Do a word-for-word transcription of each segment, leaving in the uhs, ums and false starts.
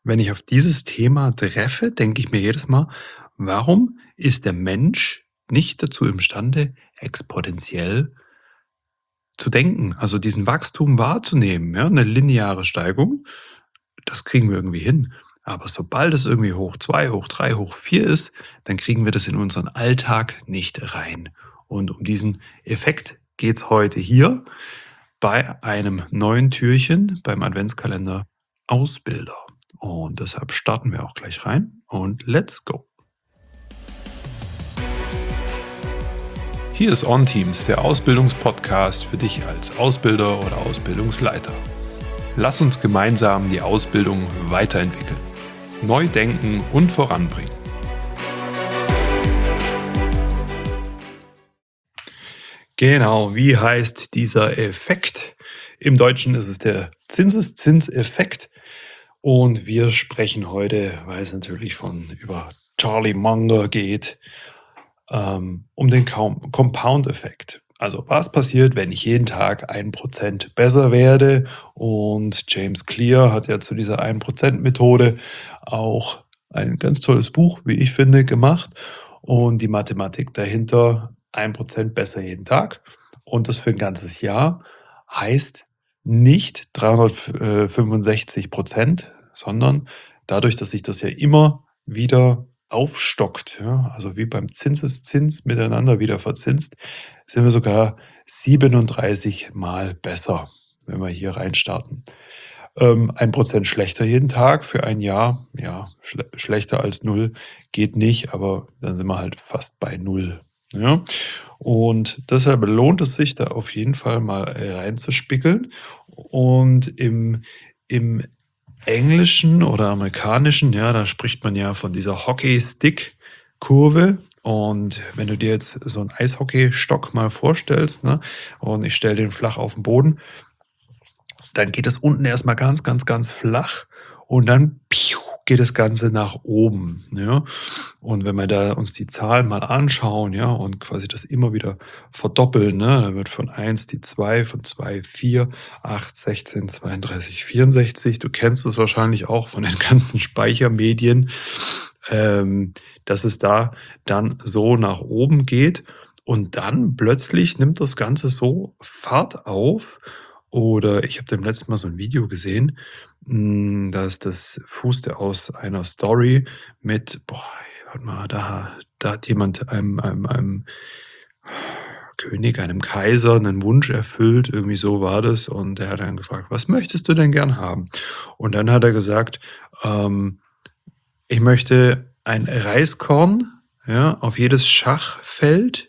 Wenn ich auf dieses Thema treffe, denke ich mir jedes Mal: „Warum ist der Mensch nicht dazu imstande, exponentiell zu denken, also diesen Wachstum wahrzunehmen?“ Ja, 'ne lineare Steigung, das kriegen wir irgendwie hin. Aber sobald es irgendwie hoch zwei, hoch drei, hoch vier ist, dann kriegen wir das in unseren Alltag nicht rein. Und um diesen Effekt geht's heute hier bei einem neuen Türchen beim Adventskalender Ausbilder. Und deshalb starten wir auch gleich rein und let's go. Hier ist OnTeams, der Ausbildungspodcast für dich als Ausbilder oder Ausbildungsleiter. Lass uns gemeinsam die Ausbildung weiterentwickeln, neu denken und voranbringen. Genau, wie heißt dieser Effekt? Im Deutschen ist es der Zinseszinseffekt. Und wir sprechen heute, weil es natürlich von über Charlie Munger geht, ähm, um den Kaum- Compound-Effekt. Also was passiert, wenn ich jeden Tag ein Prozent besser werde? Und James Clear hat ja zu dieser ein Prozent Methode auch ein ganz tolles Buch, wie ich finde, gemacht. Und die Mathematik dahinter, ein Prozent besser jeden Tag. Und das für ein ganzes Jahr heißt nicht dreihundertfünfundsechzig Prozent, sondern dadurch, dass sich das ja immer wieder aufstockt, ja, also wie beim Zinseszins miteinander wieder verzinst, sind wir sogar siebenunddreißig Mal besser, wenn wir hier reinstarten. Ähm, ein Prozent schlechter jeden Tag für ein Jahr, ja, schle schlechter als null geht nicht, aber dann sind wir halt fast bei null, ja? Und deshalb lohnt es sich, da auf jeden Fall mal, äh, reinzuspickeln. Und im im Englischen oder Amerikanischen, ja, da spricht man ja von dieser Hockey-Stick-Kurve. Und wenn du dir jetzt so einen Eishockeystock mal vorstellst, ne, und ich stelle den flach auf den Boden, dann geht es unten erstmal ganz, ganz, ganz flach und dann piu, geht das Ganze nach oben, ja. Und wenn wir da uns die Zahlen mal anschauen, ja, und quasi das immer wieder verdoppeln, ne, dann wird von eins die zwei, von zwei vier, acht, sechzehn, zweiunddreißig, vierundsechzig. Du kennst es wahrscheinlich auch von den ganzen Speichermedien, ähm, dass es da dann so nach oben geht und dann plötzlich nimmt das Ganze so Fahrt auf. Oder ich habe dem letzten Mal so ein Video gesehen, hm, da ist das fußte aus einer Story mit boah, warte mal, da da hat jemand einem einem einem König, einem Kaiser 'nen Wunsch erfüllt, irgendwie so war das. Und der hat dann gefragt: „Was möchtest du denn gern haben?“ Und dann hat er gesagt, ähm: „Ich möchte ein Reiskorn, ja, auf jedes Schachfeld,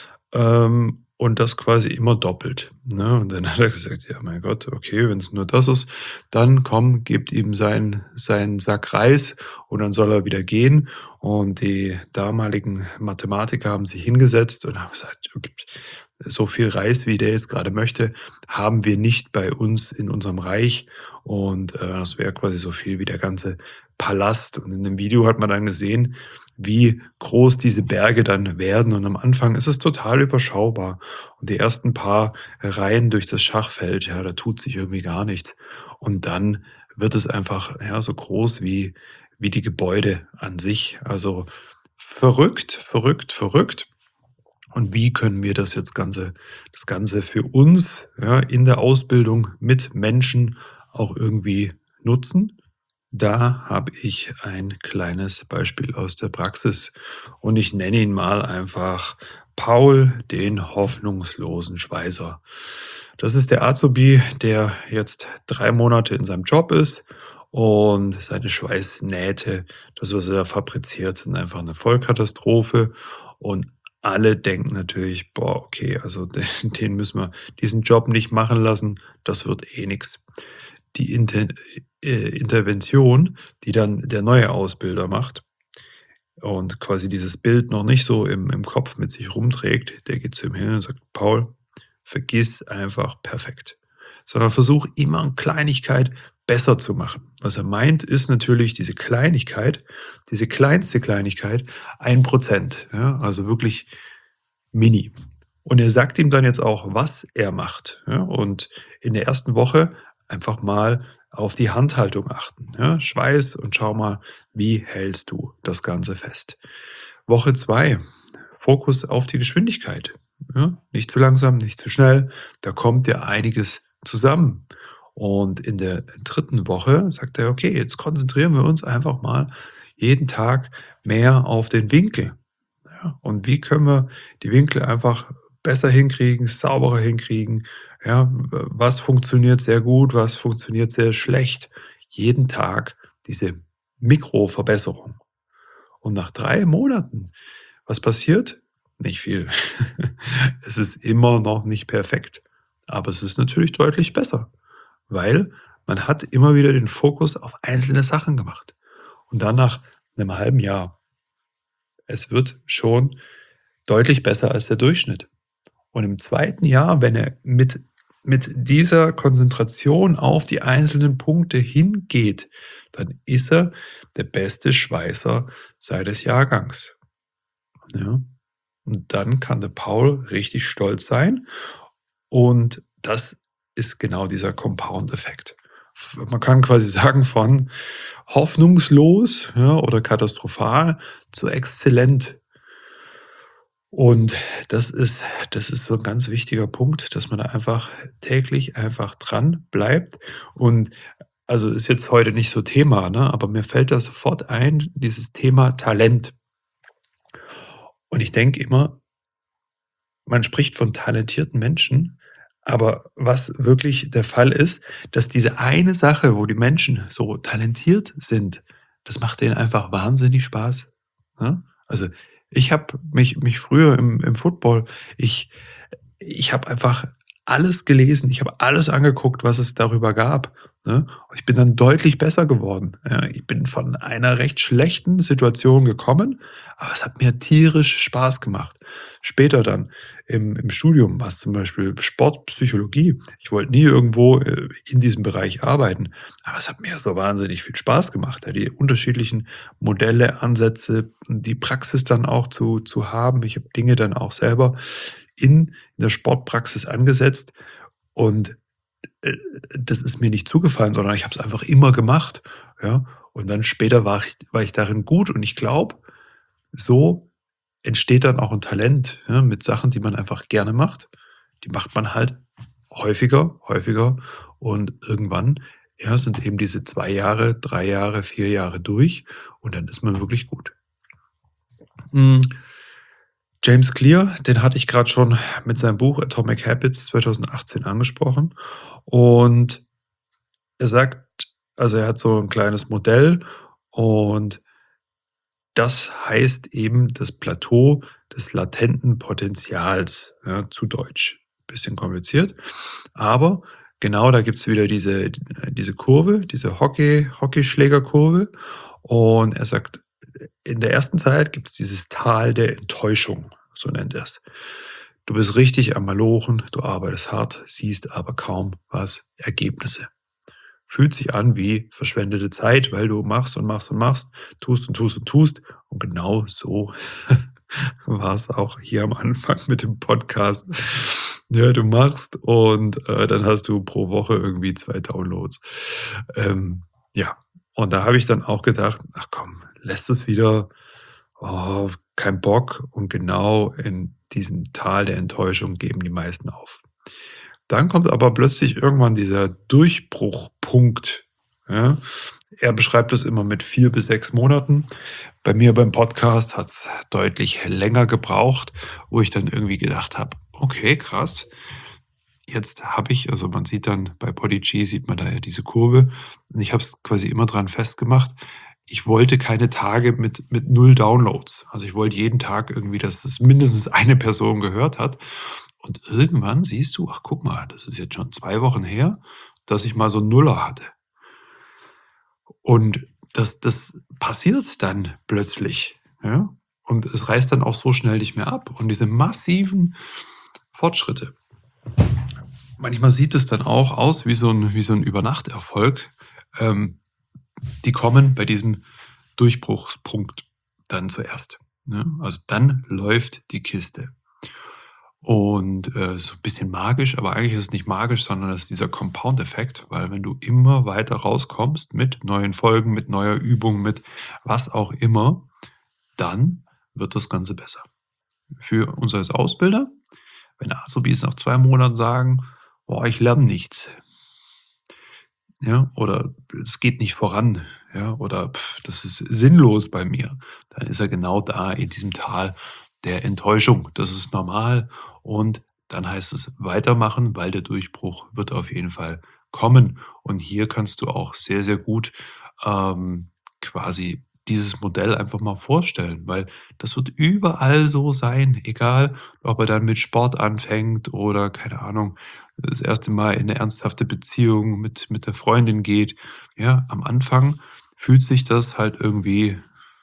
ähm, und das quasi immer doppelt“, ne? Und dann hat er gesagt: „Ja, mein Gott, okay, wenn's nur das ist, dann komm, gebt ihm seinen seinen Sack Reis und dann soll er wieder gehen.“ Und die damaligen Mathematiker haben sich hingesetzt und haben gesagt: „So viel Reis, wie der jetzt gerade möchte, haben wir nicht bei uns in unserem Reich.“ Und, äh, das wäre quasi so viel wie der ganze Palast. Und in dem Video hat man dann gesehen, wie groß diese Berge dann werden. Und am Anfang ist es total überschaubar. Und die ersten paar Reihen durch das Schachfeld, ja, da tut sich irgendwie gar nichts. Und dann wird es einfach, ja, so groß wie wie die Gebäude an sich. Also verrückt, verrückt, verrückt. Und wie können wir das jetzt Ganze das Ganze für uns, ja, in der Ausbildung mit Menschen auch irgendwie nutzen? Da habe ich ein kleines Beispiel aus der Praxis und ich nenne ihn mal einfach Paul, den hoffnungslosen Schweißer. Das ist der Azubi, der jetzt drei Monate in seinem Job ist und seine Schweißnähte, das, was er da fabriziert, sind einfach eine Vollkatastrophe und alle denken natürlich: „Boah, okay, also den den müssen wir diesen Job nicht machen lassen, das wird eh nix.“ Die Inten äh, Intervention, die dann der neue Ausbilder macht und quasi dieses Bild noch nicht so im im Kopf mit sich rumträgt, der geht zu ihm hin und sagt: „Paul, vergiss einfach perfekt, sondern versuch immer 'ne Kleinigkeit besser zu machen.“ Was er meint, ist natürlich diese Kleinigkeit, diese kleinste Kleinigkeit, ein Prozent, ja, also wirklich mini. Und er sagt ihm dann jetzt auch, was er macht, ja? Und in der ersten Woche einfach mal auf die Handhaltung achten. Ja? Schweiß und schau mal, wie hältst du das Ganze fest. Woche zwei, Fokus auf die Geschwindigkeit. Ja? Nicht zu langsam, nicht zu schnell. Da kommt ja einiges zusammen. Und in der dritten Woche sagt er, okay, jetzt konzentrieren wir uns einfach mal jeden Tag mehr auf den Winkel. Ja, und wie können wir die Winkel einfach besser hinkriegen, sauberer hinkriegen? Ja, was funktioniert sehr gut, was funktioniert sehr schlecht? Jeden Tag diese Mikroverbesserung. Und nach drei Monaten, was passiert? Nicht viel. Es ist immer noch nicht perfekt, aber es ist natürlich deutlich besser, weil man hat immer wieder den Fokus auf einzelne Sachen gemacht. Und dann nach einem halben Jahr, es wird schon deutlich besser als der Durchschnitt. Und im zweiten Jahr, wenn er mit, mit dieser Konzentration auf die einzelnen Punkte hingeht, dann ist er der beste Schweißer seines Jahrgangs. Ja? Und dann kann der Paul richtig stolz sein. Und das ist genau dieser Compound-Effekt. Man kann quasi sagen, von hoffnungslos, ja, oder katastrophal zu exzellent. Und das ist das ist so 'n ganz wichtiger Punkt, dass man da einfach täglich einfach dran bleibt. Und also, ist jetzt heute nicht so Thema, ne, aber mir fällt da sofort ein, dieses Thema Talent. Und ich denke immer, man spricht von talentierten Menschen, aber was wirklich der Fall ist, dass diese eine Sache, wo die Menschen so talentiert sind, das macht denen einfach wahnsinnig Spaß, ne? Also, ich habe mich mich früher im im Football ich ich habe einfach alles gelesen, ich habe alles angeguckt, was es darüber gab, ne? Und ich bin dann deutlich besser geworden. Ja, ich bin von einer recht schlechten Situation gekommen, aber es hat mir tierisch Spaß gemacht. Später dann im im Studium war's zum Beispiel Sportpsychologie. Ich wollte nie irgendwo, äh, in diesem Bereich arbeiten, aber es hat mir so wahnsinnig viel Spaß gemacht, da die unterschiedlichen Modelle, Ansätze, die Praxis dann auch zu zu haben. Ich habe Dinge dann auch selber in der Sportpraxis angesetzt und, äh, das ist mir nicht zugefallen, sondern ich habe es einfach immer gemacht, ja? Und dann später war ich war ich darin gut und ich glaube, so entsteht dann auch 'n Talent, ja, mit Sachen, die man einfach gerne macht. Die macht man halt häufiger, häufiger und irgendwann, ja, sind eben diese zwei Jahre, drei Jahre, vier Jahre durch und dann ist man wirklich gut. Hm, James Clear, den hatte ich grad schon mit seinem Buch „Atomic Habits“ zweitausendachtzehn angesprochen. Und er sagt also, er hat so 'n kleines Modell und das heißt eben das Plateau des latenten Potenzials, ja, zu Deutsch. Bisschen kompliziert, aber genau da gibt's wieder diese äh, diese Kurve, diese Hockey Hockeyschlägerkurve. Und er sagt, in der ersten Zeit gibt's dieses Tal der Enttäuschung, so nennt er's. Du bist richtig am Malochen, du arbeitest hart, siehst aber kaum was Ergebnisse. Fühlt sich an wie verschwendete Zeit, weil du machst und machst und machst, tust und tust und tust. Und genau so war's auch hier am Anfang mit dem Podcast. Ja, du machst und, äh, dann hast du pro Woche irgendwie zwei Downloads. Ähm, ja, und da habe ich dann auch gedacht: „Ach komm, lässt es wieder, oh, kein Bock.“ Und genau in diesem Tal der Enttäuschung geben die meisten auf. Dann kommt aber plötzlich irgendwann dieser Durchbruchpunkt, ja? Er beschreibt das immer mit vier bis sechs Monaten. Bei mir beim Podcast hat's deutlich länger gebraucht, wo ich dann irgendwie gedacht habe: „Okay, krass. Jetzt habe ich“ also, man sieht dann bei Podigy sieht man da ja diese Kurve und ich habe es quasi immer dran festgemacht. Ich wollte keine Tage mit mit null Downloads. Also, ich wollte jeden Tag irgendwie, dass das mindestens eine Person gehört hat. Und irgendwann siehst du: „Ach, guck mal, das ist jetzt schon zwei Wochen her, dass ich mal so 'n Nuller hatte.“ Und das das passiert dann plötzlich, ja? Und es reißt dann auch so schnell nicht mehr ab. Und diese massiven Fortschritte manchmal sieht es dann auch aus wie so 'n wie so 'n Übernachterfolg. Ähm, die kommen bei diesem Durchbruchspunkt dann zuerst, ne? Also, dann läuft die Kiste. Und, äh, so 'n bisschen magisch, aber eigentlich ist es nicht magisch, sondern es ist dieser Compound-Effekt, weil wenn du immer weiter rauskommst mit neuen Folgen, mit neuer Übung, mit was auch immer, dann wird das Ganze besser. Für uns als Ausbilder, wenn Azubis nach zwei Monaten sagen: „Boah, ich lerne nichts“, ja, oder „es geht nicht voran“, ja, oder „Pf, das ist sinnlos bei mir“, dann ist er genau da in diesem Tal der Enttäuschung. Das ist normal und dann heißt es weitermachen, weil der Durchbruch wird auf jeden Fall kommen. Und hier kannst du auch sehr, sehr gut, ähm, quasi dieses Modell einfach mal vorstellen, weil das wird überall so sein, egal ob er dann mit Sport anfängt oder, keine Ahnung, das erste Mal in 'ne ernsthafte Beziehung mit mit der Freundin geht. Ja, am Anfang fühlt sich das halt irgendwie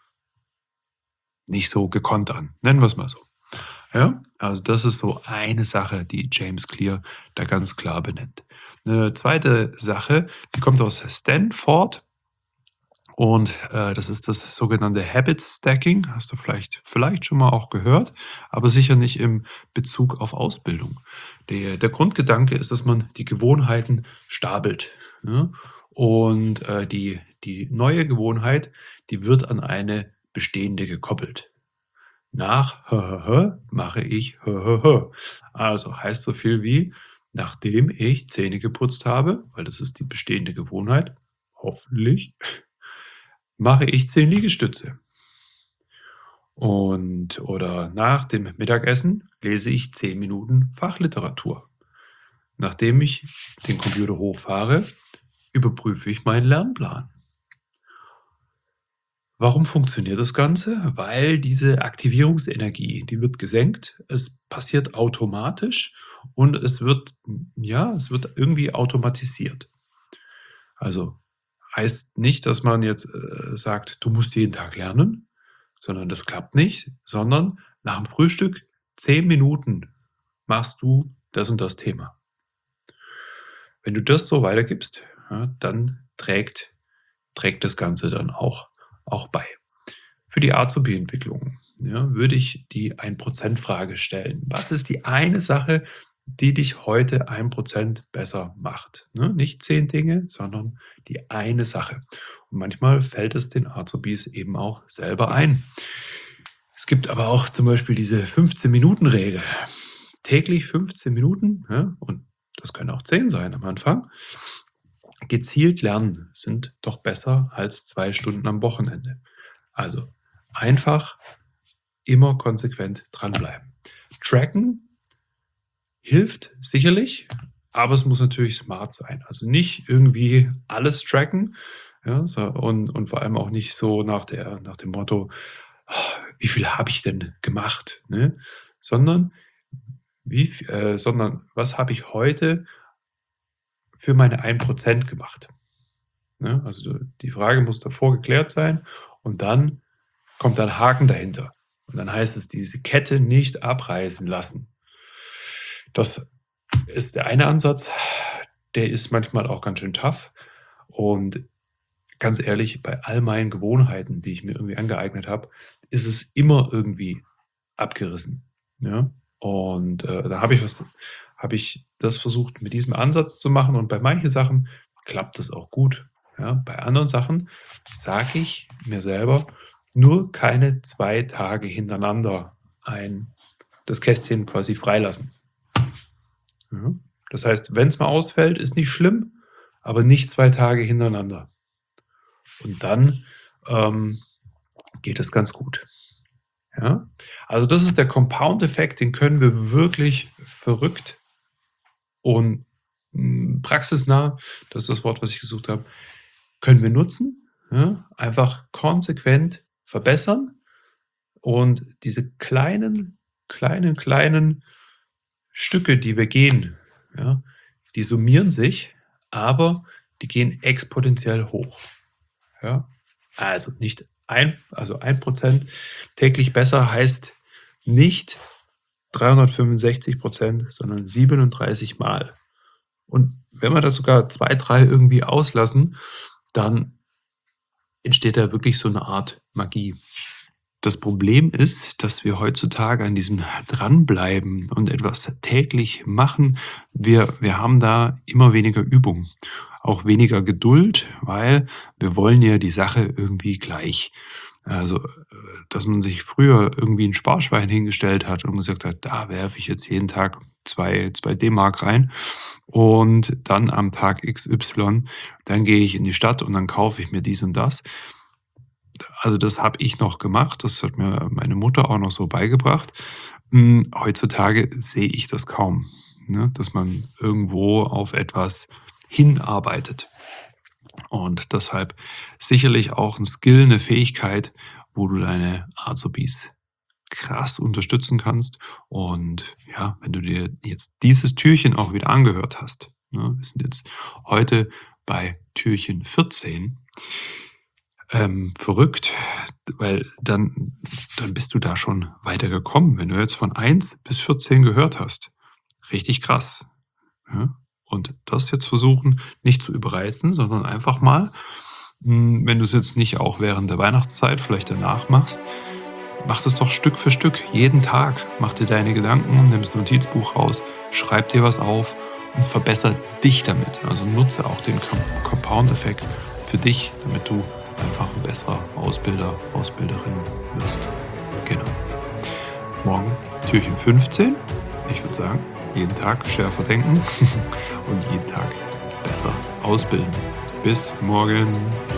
nicht so gekonnt an, nennen wir's mal so. Ja, also das ist so eine Sache, die James Clear da ganz klar benennt. 'Ne zweite Sache, die kommt aus Stanford und, äh, das ist das sogenannte Habit Stacking. Hast du vielleicht vielleicht schon mal auch gehört, aber sicher nicht im Bezug auf Ausbildung. Der der Grundgedanke ist, dass man die Gewohnheiten stapelt, ne? Und, äh, die die neue Gewohnheit, die wird an eine bestehende gekoppelt. Nach mache ich Also, heißt so viel wie: Nachdem ich Zähne geputzt habe, weil das ist die bestehende Gewohnheit, hoffentlich, mache ich zehn Liegestütze. Und oder nach dem Mittagessen lese ich zehn Minuten Fachliteratur. Nachdem ich den Computer hochfahre, überprüfe ich meinen Lernplan. Warum funktioniert das Ganze? Weil diese Aktivierungsenergie, die wird gesenkt. Es passiert automatisch und es wird hm, ja, es wird irgendwie automatisiert. Also, heißt nicht, dass man jetzt, äh, sagt: „Du musst jeden Tag lernen“, sondern das klappt nicht, sondern nach'm Frühstück zehn Minuten machst du das und das Thema. Wenn du das so weitergibst, ja, dann trägt trägt das Ganze dann auch auch bei. Für die Azubi-Entwicklung, ja, würde ich die Ein-Prozent-Frage stellen. Was ist die eine Sache, die dich heute ein Prozent besser macht, ne? Nicht zehn Dinge, sondern die eine Sache. Und manchmal fällt es den Azubis eben auch selber ein. Es gibt aber auch zum Beispiel diese Fünfzehn-Minuten-Regel. Täglich fünfzehn Minuten, ja, und das können auch zehn sein am Anfang. Gezielt lernen sind doch besser als zwei Stunden am Wochenende. Also, einfach immer konsequent dranbleiben. Tracken hilft sicherlich, aber es muss natürlich smart sein. Also, nicht irgendwie alles tracken, ja, so und und vor allem auch nicht so nach der nach dem Motto: „Wie viel habe ich denn gemacht“, ne? Sondern wie v äh, sondern was habe ich heute für meine ein Prozent gemacht, ne? Also, die Frage muss davor geklärt sein und dann kommt da 'n Haken dahinter. Und dann heißt es, diese Kette nicht abreißen lassen. Das ist der eine Ansatz, der ist manchmal auch ganz schön tough. Und ganz ehrlich, bei all meinen Gewohnheiten, die ich mir irgendwie angeeignet habe, ist es immer irgendwie abgerissen, ja? Und, äh, da habe ich was habe ich das versucht, mit diesem Ansatz zu machen und bei manchen Sachen klappt das auch gut, ja? Bei anderen Sachen sage ich mir selber: „Nur keine zwei Tage hintereinander ein das Kästchen quasi freilassen.“ Ja? Das heißt, wenn's mal ausfällt, ist nicht schlimm, aber nicht zwei Tage hintereinander. Und dann, ähm, geht das ganz gut, ja? Also, das ist der Compound-Effekt, den können wir wirklich verrückt und, hm, praxisnah, das ist das Wort, was ich gesucht habe, können wir nutzen, ja? Einfach konsequent verbessern und diese kleinen, kleinen, kleinen Stücke, die wir gehen, ja, die summieren sich, aber die gehen exponentiell hoch, ja? Also, nicht ein also ein Prozent täglich besser heißt nicht dreihundertfünfundsechzig Prozent, sondern siebenunddreißig Mal. Und wenn wir da sogar zwei, drei irgendwie auslassen, dann entsteht da wirklich so 'ne Art Magie. Das Problem ist, dass wir heutzutage an diesem Dranbleiben und etwas täglich machen wir wir haben da immer weniger Übung, auch weniger Geduld, weil wir wollen ja die Sache irgendwie gleich. Also, äh, dass man sich früher irgendwie 'n Sparschwein hingestellt hat und gesagt hat: „Da werfe ich jetzt jeden Tag zwei zwei D-Mark rein und dann am Tag X Y, dann gehe ich in die Stadt und dann kaufe ich mir dies und das.“ Also, das habe ich noch gemacht. Das hat mir meine Mutter auch noch so beigebracht. Hm, heutzutage sehe ich das kaum, ne, dass man irgendwo auf etwas hinarbeitet. Und deshalb sicherlich auch 'n Skill, 'ne Fähigkeit, wo du deine Azubis krass unterstützen kannst. Und ja, wenn du dir jetzt dieses Türchen auch wieder angehört hast, ne? Wir sind jetzt heute bei Türchen vierzehn. Ähm, verrückt, weil dann dann bist du da schon weitergekommen. Wenn du jetzt von eins bis vierzehn gehört hast, richtig krass, ja? Und das jetzt versuchen, nicht zu überreizen, sondern einfach mal, hm, wenn du's jetzt nicht auch während der Weihnachtszeit vielleicht danach machst, mach das doch Stück für Stück, jeden Tag. Mach dir deine Gedanken, nimm das Notizbuch raus, schreib dir was auf und verbessere dich damit. Also, nutze auch den Com Compound-Effekt für dich, damit du einfach 'n besserer Ausbilder, Ausbilderin wirst. Genau. Morgen Türchen fünfzehn. Ich würde sagen, jeden Tag schärfer denken und jeden Tag besser ausbilden. Bis morgen.